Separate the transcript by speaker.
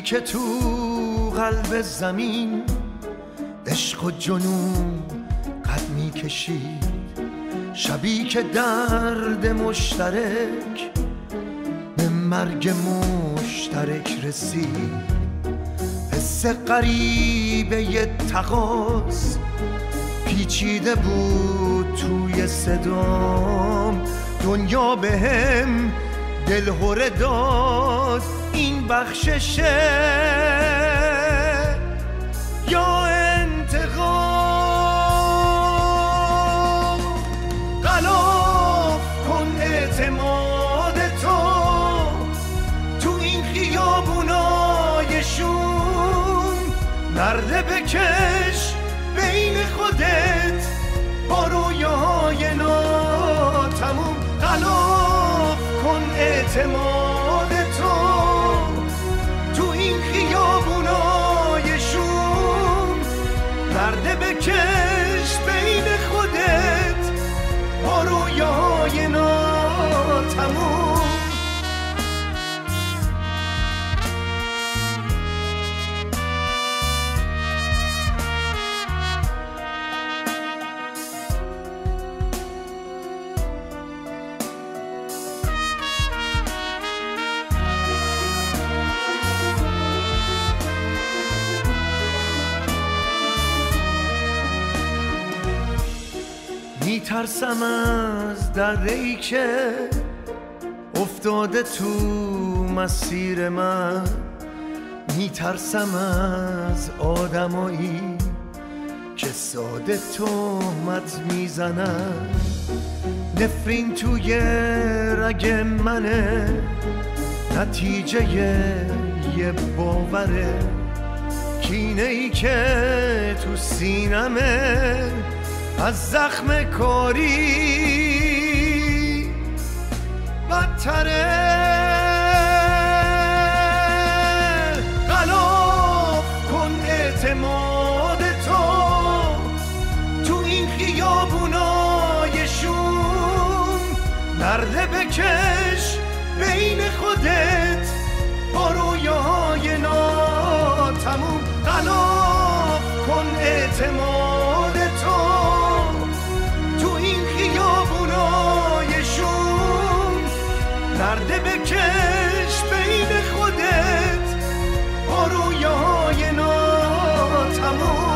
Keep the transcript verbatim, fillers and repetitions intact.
Speaker 1: که تو قلب زمین عشق و جنون قد می کشید، شبی که درد مشترک به مرگ مشترک رسید. حس غریبه ی تقاص پیچیده بود توی صدام، دنیا به هم دلهره داد این بخششه یا انتقام. غلاف کن اعتماد تو تو این خیابونای شوم، نرده بکش بین خودت با رویاهای ناتموم. غلاف کن اعتماد تو تو این خیابونای شوم، نرده بکش بین خودت با رویاهای ناتموم. میترسم از دره‌ای که افتاده تو مسیر من، میترسم از آدمایی که ساده تهمت میزنن. نفرین توی رگ منه، نتیجه یه باوره، کینه ای که تو سینمه از زخم کاری بدتره. غلاف کن اعتماد تو تو این خیابونای شوم، نرده بکش بین خودت با رویاهای ناتموم. غلاف کن اعتماد تو تو این خیابونای شوم، نرده بکش بین خودت با رویاهای ناتموم.